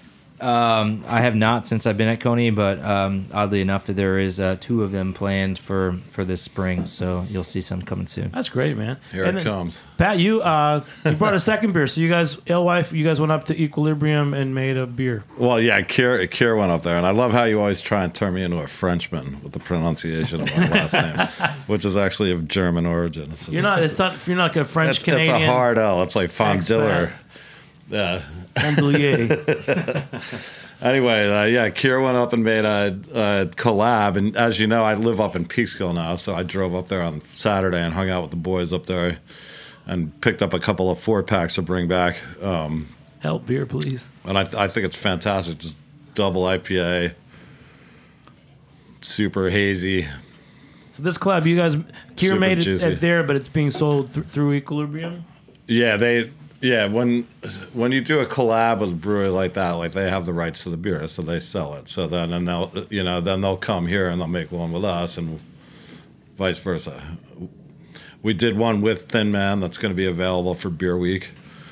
Um, I have not since I've been at Coney, but um, oddly enough, there is uh, two of them planned for, for this spring, so you'll see some coming soon. That's great, man. Here And it then, comes. Pat, you uh, you brought a second beer. So you guys, Alewife, you guys went up to Equilibrium and made a beer. Well, yeah, Kier, Kier went up there, and I love how you always try and turn me into a Frenchman with the pronunciation of my last name, which is actually of German origin. It's, You're not. It's not. You're not like a French it's, Canadian. it's a hard L. It's like Fondiller. Expat. Yeah. Fondouillet. Anyway, uh, yeah, Kier went up and made a, a collab, and as you know, I live up in Peekskill now, so I drove up there on Saturday and hung out with the boys up there and picked up a couple of four packs to bring back. Um, Help beer, please. And I, th- I think it's fantastic. Just double I P A, super hazy. So this collab, you guys, Kier Super made it juicy. at there, but it's being sold th- through Equilibrium. Yeah, they yeah when when you do a collab with a brewery like that, like they have the rights to the beer, so they sell it. So then and they'll you know then they'll come here and they'll make one with us and vice versa. We did one with Thin Man that's going to be available for Beer Week.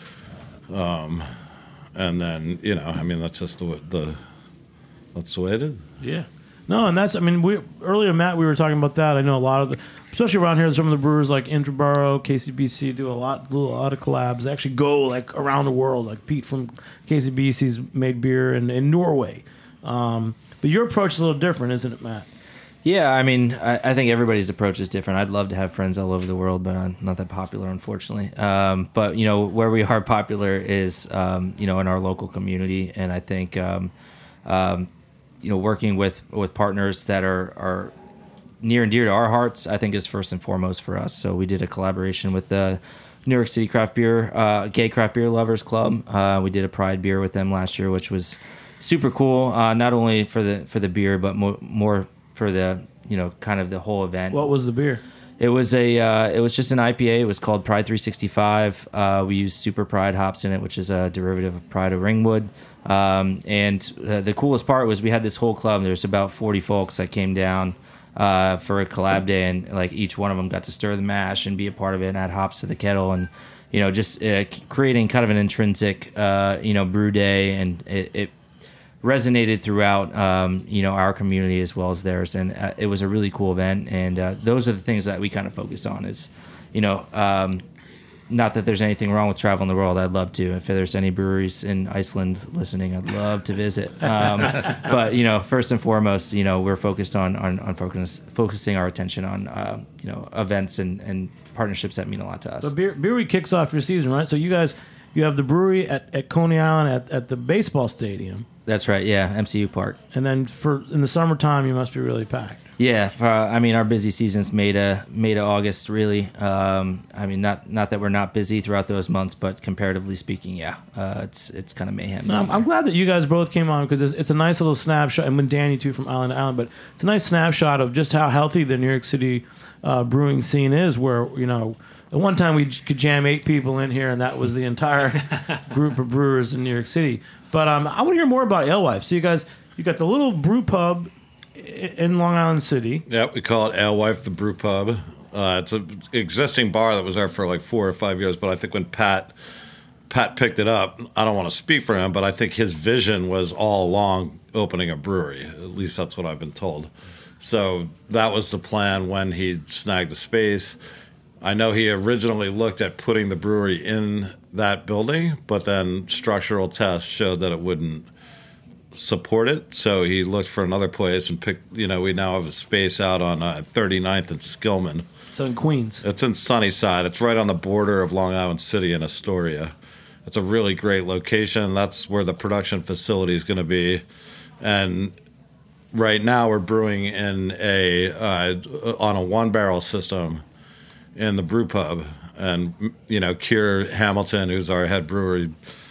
Um, and then you know I mean that's just the the that's the way it is. Yeah. No, and that's, I mean, we earlier, Matt, we were talking about that. I know a lot of the, especially around here, some of the brewers like Interborough, K C B C do a lot, do a lot of collabs. They actually go like around the world. Like Pete from K C B C's made beer in, in Norway. Um, but your approach is a little different, isn't it, Matt? Yeah, I mean, I, I think everybody's approach is different. I'd love to have friends all over the world, but I'm not that popular, unfortunately. Um, but, you know, where we are popular is, um, you know, in our local community. And I think, um, um, you know, working with, with partners that are, are near and dear to our hearts, I think is first and foremost for us. So we did a collaboration with the New York City Craft Beer, uh, Gay Craft Beer Lovers Club. Uh, we did a Pride beer with them last year, which was super cool. Uh, not only for the for the beer, but more, more for the, you know, kind of the whole event. What was the beer? It was a uh, it was just an I P A. It was called Pride three sixty-five. Uh, we used Super Pride hops in it, which is a derivative of Pride of Ringwood. Um, and uh, the coolest part was we had this whole club. There's about forty folks that came down uh, for a collab day, and like each one of them got to stir the mash and be a part of it and add hops to the kettle, and you know just uh, creating kind of an intrinsic uh, you know brew day, and it, it resonated throughout um, you know our community as well as theirs, and uh, it was a really cool event. And uh, those are the things that we kind of focus on. Is you know. Um, Not that there's anything wrong with traveling the world. I'd love to. If there's any breweries in Iceland listening, I'd love to visit. Um, but you know, first and foremost, you know, we're focused on on, on focus, focusing our attention on uh, you know events and, and partnerships that mean a lot to us. So beer, beer Week kicks off your season, right? So you guys, you have the brewery at, at Coney Island at, at the baseball stadium. That's right. Yeah, M C U Park. And then for in the summertime, you must be really packed. Yeah, for, I mean, our busy season's May to May to August, really. Um, I mean, not not that we're not busy throughout those months, but comparatively speaking, yeah, uh, it's it's kind of mayhem. No, I'm, I'm glad that you guys both came on because it's, it's a nice little snapshot, and with Danny too from Island to Island, but it's a nice snapshot of just how healthy the New York City uh, brewing scene is. Where you know, at one time we could jam eight people in here, and that was the entire group of brewers in New York City. But um, I want to hear more about Alewife. So you guys, you got the little brew pub in Long Island City. Yep, we call it Alewife, the brew pub. Uh, it's an existing bar that was there for like four or five years, but I think when Pat Pat picked it up, I don't want to speak for him, but I think his vision was all along opening a brewery. At least that's what I've been told. So that was the plan when he snagged the space. I know he originally looked at putting the brewery in that building, but then structural tests showed that it wouldn't support it, so he looked for another place and picked, you know, we now have a space out on uh, thirty-ninth and Skillman. So in Queens. It's in Sunnyside. It's right on the border of Long Island City and Astoria. It's a really great location. That's where the production facility is going to be. And right now we're brewing in a uh, on a one-barrel system in the brew pub. And, you know, Kier Hamilton, who's our head brewer,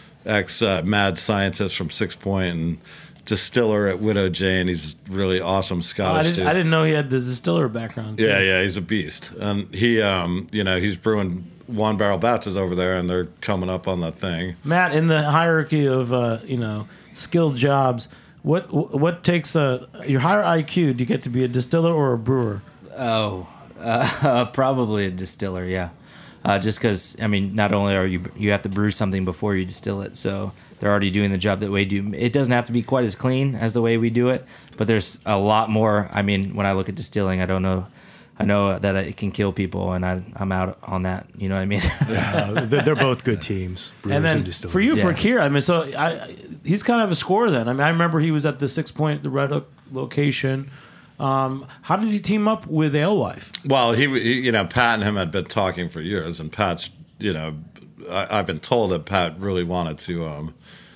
ex uh, mad scientist from Six Point and distiller at Widow Jane. He's really awesome Oh, I, Scottish didn't, dude. I didn't know he had the distiller background. Too. Yeah, yeah, he's a beast. And he, um, you know, he's brewing one barrel batches over there, and they're coming up on that thing. Matt, in the hierarchy of uh, you know skilled jobs, what what takes a your higher I Q? Do you get to be a distiller or a brewer? Oh, uh, probably a distiller. Yeah. Uh, just because, I mean, not only are you you have to brew something before you distill it, so they're already doing the job that we do. It doesn't have to be quite as clean as the way we do it, but there's a lot more. I mean, when I look at distilling, I don't know. I know that it can kill people, and I, I'm out on that. You know what I mean? uh, they're, they're both good teams, brewers And and, then distillers. for you, Yeah. for Kier, I mean, so I, he's kind of a scorer then. I mean, I remember he was at the Six Point, the Red Hook location. Um, how did he team up with Alewife? Well, he, he, you know, Pat and him had been talking for years, and Pat's, you know, I, I've been told that Pat really wanted to, um,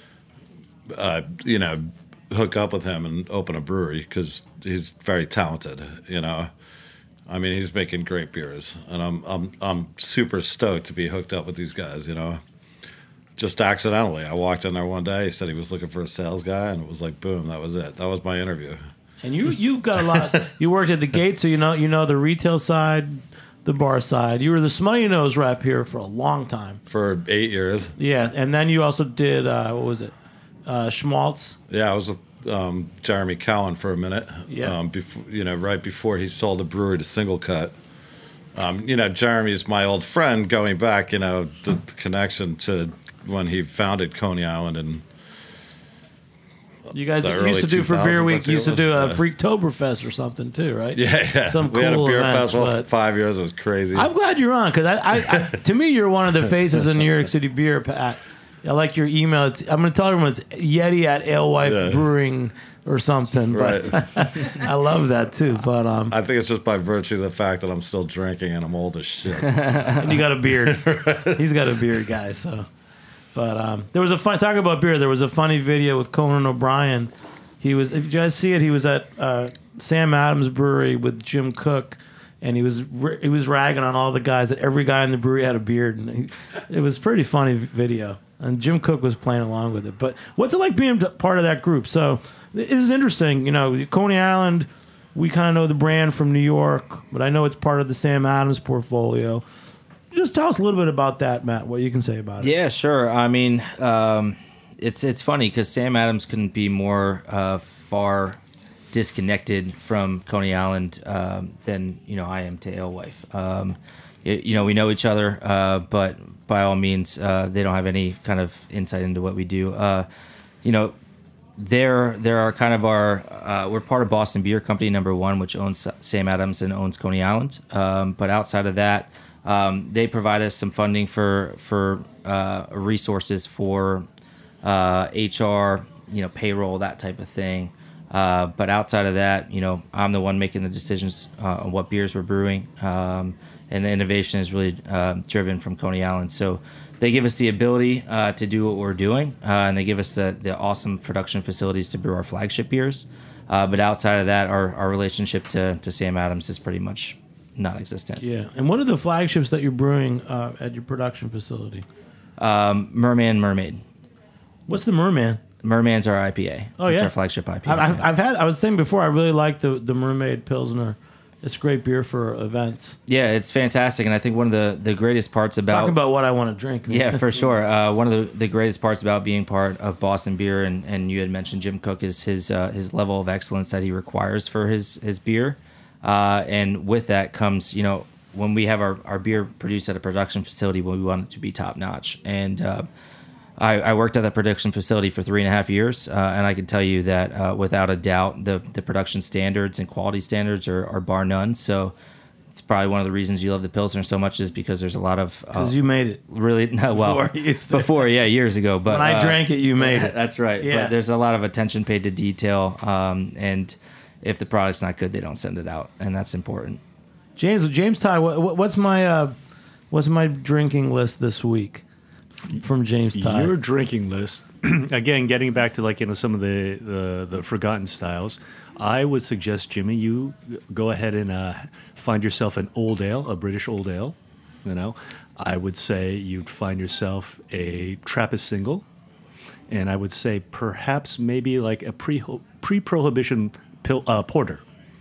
uh, you know, hook up with him and open a brewery because he's very talented, you know. I mean, he's making great beers, and I'm I'm I'm super stoked to be hooked up with these guys. You know, just accidentally, I walked in there one day. He said he was looking for a sales guy, and it was like, boom, that was it. That was my interview. And you you've got a lot. You worked at the gate, so you know you know the retail side, the bar side. You were the Smutty Nose rep here for a long time. For eight years. Yeah, and then you also did uh, what was it, uh, Schmaltz? Yeah, I was with um, Jeremy Cowan for a minute. Yeah. Um, before, you know, right before he sold the brewery to Single Cut. Um, you know, Jeremy's my old friend going back. You know, the, the connection to when he founded Coney Island and. You guys the used to do for Beer two thousands, I Week. think You used it to do a was. Freaktoberfest or something too, right? Yeah, yeah. Some we cool had a beer events, festival but- for five years. It was crazy. I'm glad you're on because I, I, I, to me, you're one of the faces of New York City beer. Pat, I like your email. It's, I'm going to tell everyone it's Yeti at Alewife Yeah. Brewing or something. But I love that too. But um, I think it's just by virtue of the fact that I'm still drinking and I'm old as shit. and you got a beard. He's got a beard, guy. So, but um, there was a fun talk about beer. There was a funny video with Conan O'Brien. He was, if you guys see it, he was at uh, Sam Adams Brewery with Jim Cook, and he was he was ragging on all the guys that every guy in the brewery had a beard, and he, it was a pretty funny video. And Jim Cook was playing along with it. But what's it like being part of that group? So it is interesting, you know, Coney Island. We kind of know the brand from New York, but I know it's part of the Sam Adams portfolio. Just tell us a little bit about that, Matt. What you can say about it? Yeah, sure. I mean, um, it's it's funny because Sam Adams couldn't be more uh, far disconnected from Coney Island um, than you know I am to Alewife. Um, you, you know, we know each other, uh, but by all means, uh, they don't have any kind of insight into what we do. Uh, you know, there there are kind of our uh, we're part of Boston Beer Company number one, which owns Sam Adams and owns Coney Island. Um, but outside of that, um, they provide us some funding for for uh, resources for uh, H R, you know, payroll, that type of thing. Uh, but outside of that, you know, I'm the one making the decisions uh, on what beers we're brewing, um, and the innovation is really uh, driven from Coney Island. So they give us the ability uh, to do what we're doing, uh, and they give us the, the awesome production facilities to brew our flagship beers. Uh, but outside of that, our, our relationship to, to Sam Adams is pretty much non-existent. Yeah. And what are the flagships that you're brewing uh, at your production facility? Um, Merman Mermaid. What's the Merman? Merman's our I P A. Oh, It's yeah. our flagship I P A. I've, I've, I've had. I was saying before. I really like the the Mermaid Pilsner. It's great beer for events. Yeah, it's fantastic, and I think one of the, the greatest parts about Talking about what I want to drink. yeah, for sure. Uh, one of the, the greatest parts about being part of Boston Beer, and, and you had mentioned Jim Cook, is his uh, his level of excellence that he requires for his his beer, uh, and with that comes, you know, when we have our, our beer produced at a production facility, we want it to be top notch, and uh, I, I worked at that production facility for three and a half years, uh, and I can tell you that uh, without a doubt, the, the production standards and quality standards are, are bar none. So it's probably one of the reasons you love the Pilsner so much, is because there's a lot of Because uh, you made it. really no, well Before you used to. before yeah years ago. But When I uh, drank it, you made it. That's right. Yeah. But there's a lot of attention paid to detail, um, and if the product's not good, they don't send it out, and that's important. James James Todd, what, what's my uh, what's my drinking list this week from James Todd? Your drinking list, again, getting back to like you know some of the, the the forgotten styles. I would suggest, Jimmy, you go ahead and uh, find yourself an old ale, a British old ale. You know, I would say you'd find yourself a Trappist single, and I would say perhaps maybe like a pre pre prohibition pil- uh, porter.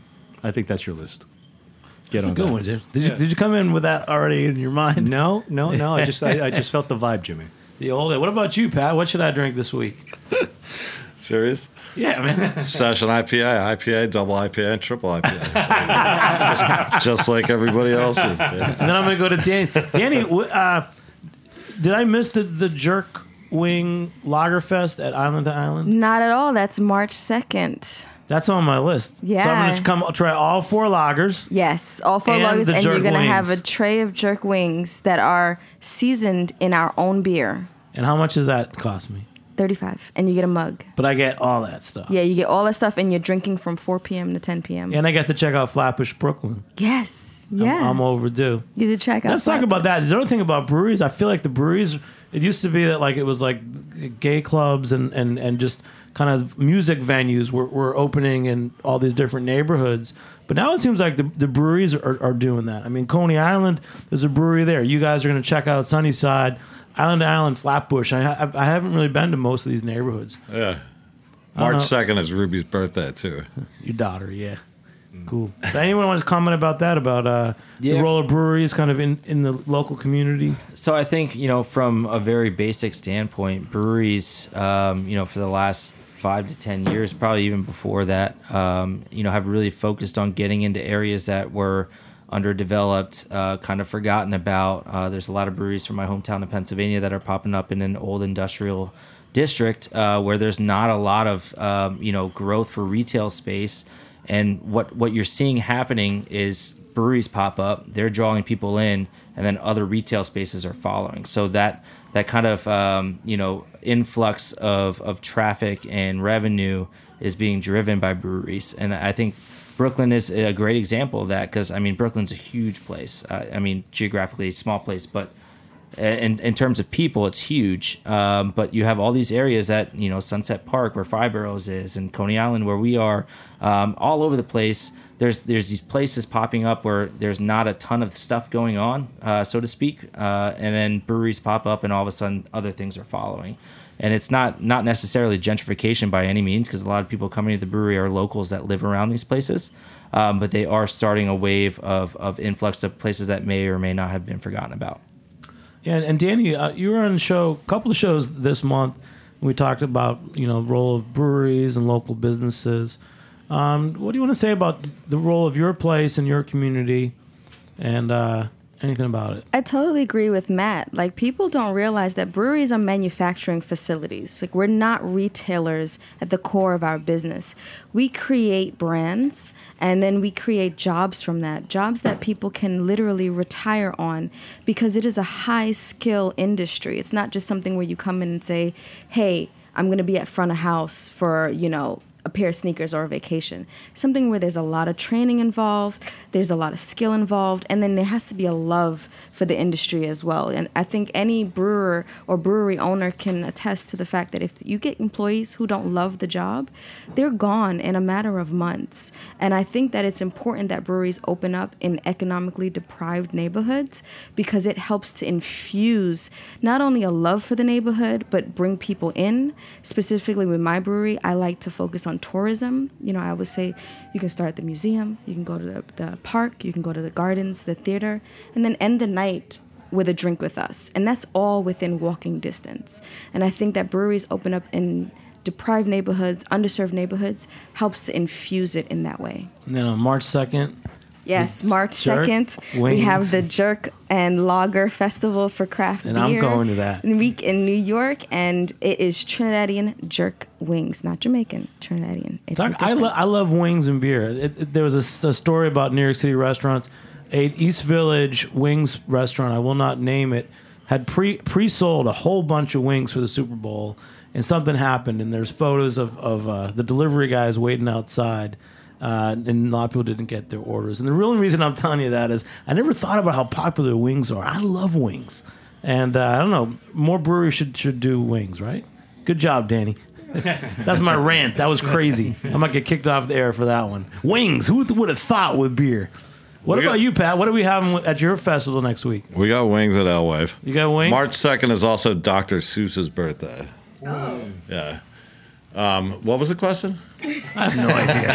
I think that's your list. Get That's on a good that. one, Jim. Did you did you come in with that already in your mind? No, no, no. I just I, I just felt the vibe, Jimmy. The old ale. What about you, Pat? What should I drink this week? Serious? Yeah, man. Session I P A, I P A, double I P A, and triple I P A. just, just like everybody else's. Dude. And then I'm going to go to Danny. Danny, w- uh, did I miss the, the Jerk Wing Lagerfest at Island to Island? Not at all. That's March second. That's on my list. Yeah. So I'm going to come try all four lagers. Yes, all four And lagers, the and you're jerk going to wings. have a tray of jerk wings that are seasoned in our own beer. And how much does that cost me? thirty-five, and you get a mug. But I get all that stuff. Yeah, you get all that stuff, and you're drinking from four p.m. to ten p.m. And I got to check out Flatbush Brooklyn. Yes, I'm- yeah. I'm, overdue. You did check out. Let's talk Flatbush. about that. Is there anything about breweries? I feel like the breweries It used to be that like it was like gay clubs and, and, and just kind of music venues were, were opening in all these different neighborhoods. But now it seems like the, the breweries are, are doing that. I mean, Coney Island, there's a brewery there. You guys are going to check out Sunnyside, Island to Island, Flatbush. I, I, I haven't really been to most of these neighborhoods. Yeah. March second is Ruby's birthday, too. Your daughter, yeah. Cool. Does anyone want to comment about that, about uh, Yeah. the role of breweries kind of in, in the local community? So I think, you know, from a very basic standpoint, breweries, um, you know, for the last five to ten years, probably even before that, um, you know, have really focused on getting into areas that were underdeveloped, uh, kind of forgotten about. Uh, there's a lot of breweries from my hometown of Pennsylvania that are popping up in an old industrial district uh, where there's not a lot of, um, you know, growth for retail space. And what, what you're seeing happening is breweries pop up, they're drawing people in, and then other retail spaces are following. So that that kind of um, you know influx of, of traffic and revenue is being driven by breweries. And I think Brooklyn is a great example of that because, I mean, Brooklyn's a huge place. Uh, I mean, geographically, a small place, but in, in terms of people, it's huge. Um, but you have all these areas that, you know, Sunset Park, where Five Boroughs is, and Coney Island, where we are, um, all over the place. There's there's these places popping up where there's not a ton of stuff going on, uh, so to speak. Uh, and then breweries pop up, and all of a sudden other things are following. And it's not, not necessarily gentrification by any means, because a lot of people coming to the brewery are locals that live around these places. Um, but they are starting a wave of, of influx of places that may or may not have been forgotten about. Yeah, and Danny, uh, you were on a show, a couple of shows this month. We talked about, you know, role of breweries and local businesses. Um, what do you want to say about the role of your place and your community, and uh, anything about it? I totally agree with Matt. Like, people don't realize that breweries are manufacturing facilities. Like, we're not retailers at the core of our business. We create brands, and then we create jobs from that, jobs that people can literally retire on, because it is a high-skill industry. It's not just something where you come in and say, hey, I'm going to be at front of house for, you know, a pair of sneakers or a vacation. Something where there's a lot of training involved, there's a lot of skill involved, and then there has to be a love for the industry as well. And I think any brewer or brewery owner can attest to the fact that if you get employees who don't love the job, they're gone in a matter of months. And I think that it's important that breweries open up in economically deprived neighborhoods, because it helps to infuse not only a love for the neighborhood, but bring people in. Specifically with my brewery, I like to focus on tourism. You know, I always say you can start at the museum, you can go to the, the park, you can go to the gardens, the theater, and then end the night with a drink with us. And that's all within walking distance. And I think that breweries open up in deprived neighborhoods, underserved neighborhoods, helps to infuse it in that way. And then on March second, Yes, March second, we Wings. have the Jerk and Lager Festival for craft And beer. I'm going to that. Week in New York, and it is Trinidadian jerk wings, not Jamaican, Trinidadian. It's a Talk, I, lo- difference. I love wings and beer. It, it, there was a s- a, story about New York City restaurants. A East Village wings restaurant, I will not name it, had pre pre sold a whole bunch of wings for the Super Bowl, and something happened. And there's photos of of uh, the delivery guys waiting outside. Uh, and a lot of people didn't get their orders. And the real reason I'm telling you that is I never thought about how popular wings are. I love wings. And uh, I don't know, more breweries should, should do wings, right? Good job, Danny. That's my rant. That was crazy. I might get kicked off the air for that one. Wings. Who would have thought with beer? What We about got- you, Pat? What are we having at your festival next week? We got wings at Alewife. You got wings? March second is also Doctor Seuss's birthday. Oh. Yeah. Um, what was the question? I have no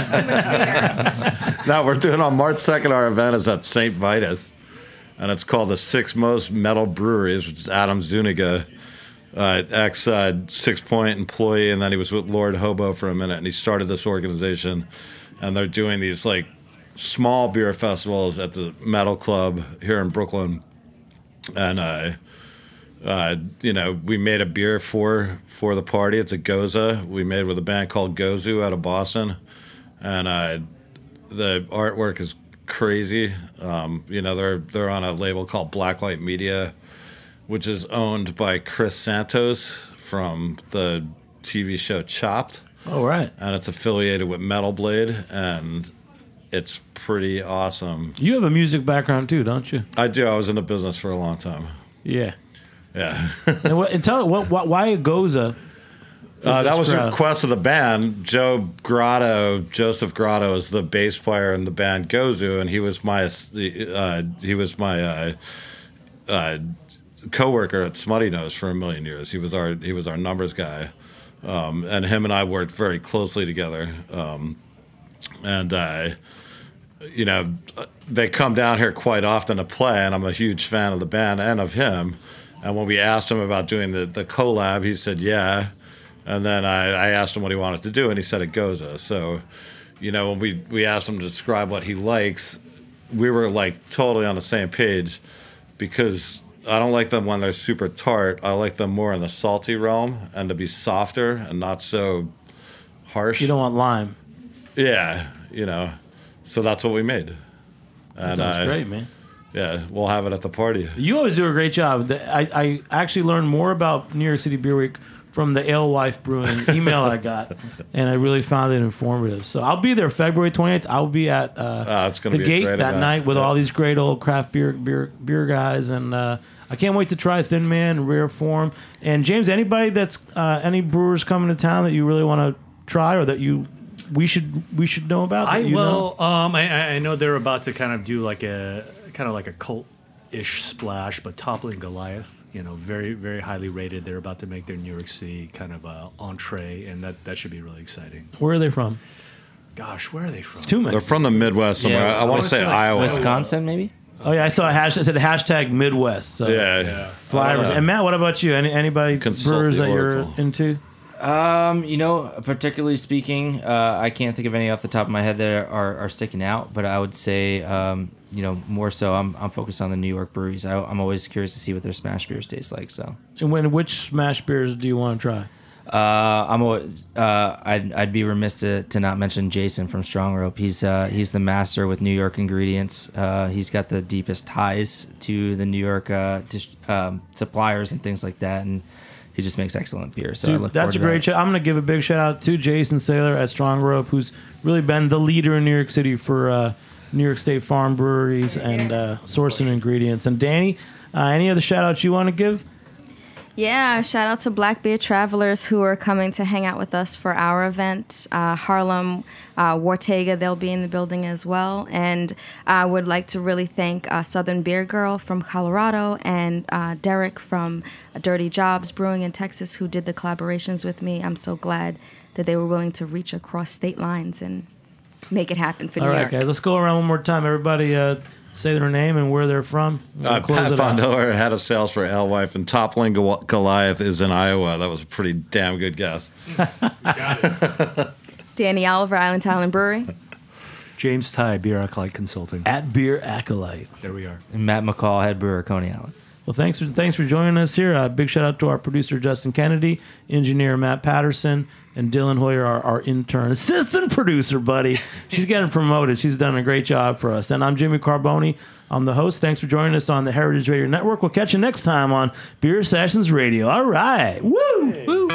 idea. No, we're doing on March second. Our event is at Saint Vitus, and it's called the Six Most Metal Breweries, which is Adam Zuniga, uh, ex uh, Six Point employee, and then he was with Lord Hobo for a minute, and he started this organization, and they're doing these like small beer festivals at the Metal Club here in Brooklyn, and uh, uh, you know, we made a beer for for the party. It's a Goza. We made with a band called Gozu out of Boston, and uh, the artwork is crazy. Um, you know, they're they're on a label called Blacklight Media, which is owned by Chris Santos from the T V show Chopped. Oh, right. And it's affiliated with Metal Blade, and it's pretty awesome. You have a music background too, don't you? I do. I was in the business for a long time. Yeah. Yeah. and, what, and tell what, what why Goza? Uh, that was a crowd? request of the band. Joe Grotto, Joseph Grotto, is the bass player in the band Gozu, and he was my uh, he was my uh, uh, coworker at Smutty Nose for a million years. He was our he was our numbers guy, um, and him and I worked very closely together. Um, and uh, you know, they come down here quite often to play, and I'm a huge fan of the band and of him. And when we asked him about doing the the collab, he said yeah. And then I, I asked him what he wanted to do, and he said it Goza. So, you know, when we, we asked him to describe what he likes, we were like totally on the same page, because I don't like them when they're super tart. I like them more in the salty realm and to be softer and not so harsh. You don't want lime. Yeah, you know. So that's what we made. That And sounds I, great, man. Yeah, we'll have it at the party. You always do a great job. The- I, I actually learned more about New York City Beer Week from the Alewife Brewing email I got, and I really found it informative. So I'll be there February twenty-eighth. I'll be at uh, Oh, it's gonna the be a Gate great that event. night with Yeah. all these great old craft beer beer beer guys, and uh, I can't wait to try Thin Man, Rare Form. And James, anybody that's uh, any brewers coming to town that you really want to try, or that you we should we should know about? that I you know? well, um, I, I know they're about to kind of do like a kind of like a cult-ish splash, but Toppling Goliath. You know, very, very highly rated. They're about to make their New York City kind of uh, entree, and that, that should be really exciting. Where are they from? Gosh, where are they from? Too many. They're from the Midwest somewhere. Yeah, I, I want to say like Iowa. Wisconsin, maybe. Oh yeah, I saw a hashtag. It said hashtag Midwest. So Yeah. yeah. flyers. And Matt, what about you? Any anybody Consult brewers the that you're Oracle. into? Um, you know, particularly speaking, uh, I can't think of any off the top of my head that are, are sticking out. But I would say, um, you know, more so, I'm I'm focused on the New York breweries. I, I'm always curious to see what their smash beers taste like. So, And when which smash beers do you want to try? uh, I'm always, uh, I'd I'd be remiss to, to not mention Jason from Strong Rope. He's uh, he's the master with New York ingredients. Uh, he's got the deepest ties to the New York uh, dis- um, suppliers and things like that, and he just makes excellent beer. So I Dude, look that's a forward to great that. shout. I'm going to give a big shout out to Jason Saylor at Strong Rope, who's really been the leader in New York City for uh, New York State farm breweries and uh, sourcing ingredients. And Danny, uh, any other shout outs you want to give? Yeah, shout out to Black Beer Travelers who are coming to hang out with us for our event. Uh, Harlem, uh, Wartega, they'll be in the building as well. And I would like to really thank uh, Southern Beer Girl from Colorado and uh, Derek from Dirty Jobs Brewing in Texas, who did the collaborations with me. I'm so glad that they were willing to reach across state lines and make it happen for All New right, York. guys, let's go around one more time. Everybody uh, say their name and where they're from. We'll Uh, close Pat it out. Fondor, head of sales for Alewife, and Toppling Gol- Goliath is in Iowa. That was a pretty damn good guess. Danny Oliver, Island Talent Brewery. James Ty, Beer Acolyte Consulting. At Beer Acolyte. There we are. And Matt McCall, head brewer, Coney Island. Well, thanks for thanks for joining us here. Uh, big shout out to our producer Justin Kennedy, engineer Matt Patterson, and Dylan Hoyer, our, our intern, assistant producer, buddy. She's getting promoted. She's done a great job for us. And I'm Jimmy Carboni. I'm the host. Thanks for joining us on the Heritage Radio Network. We'll catch you next time on Beer Sessions Radio. All right. Woo! Woo!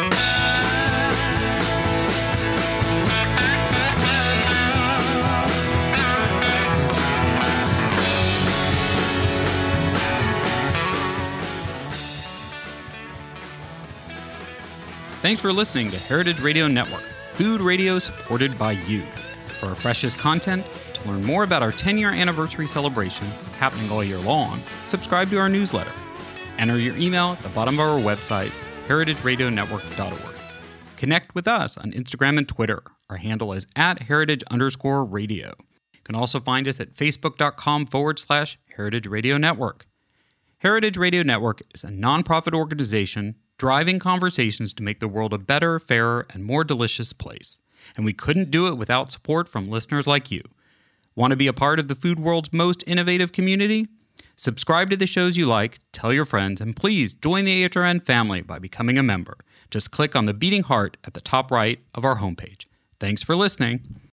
Thanks for listening to Heritage Radio Network, food radio supported by you. For our freshest content, to learn more about our ten-year anniversary celebration happening all year long, subscribe to our newsletter. Enter your email at the bottom of our website, heritage radio network dot org. Connect with us on Instagram and Twitter. Our handle is at heritage underscore radio. You can also find us at facebook.com forward slash Heritage Radio Network. Heritage Radio Network is a nonprofit organization driving conversations to make the world a better, fairer, and more delicious place. And we couldn't do it without support from listeners like you. Want to be a part of the food world's most innovative community? Subscribe to the shows you like, tell your friends, and please join the H R N family by becoming a member. Just click on the beating heart at the top right of our homepage. Thanks for listening.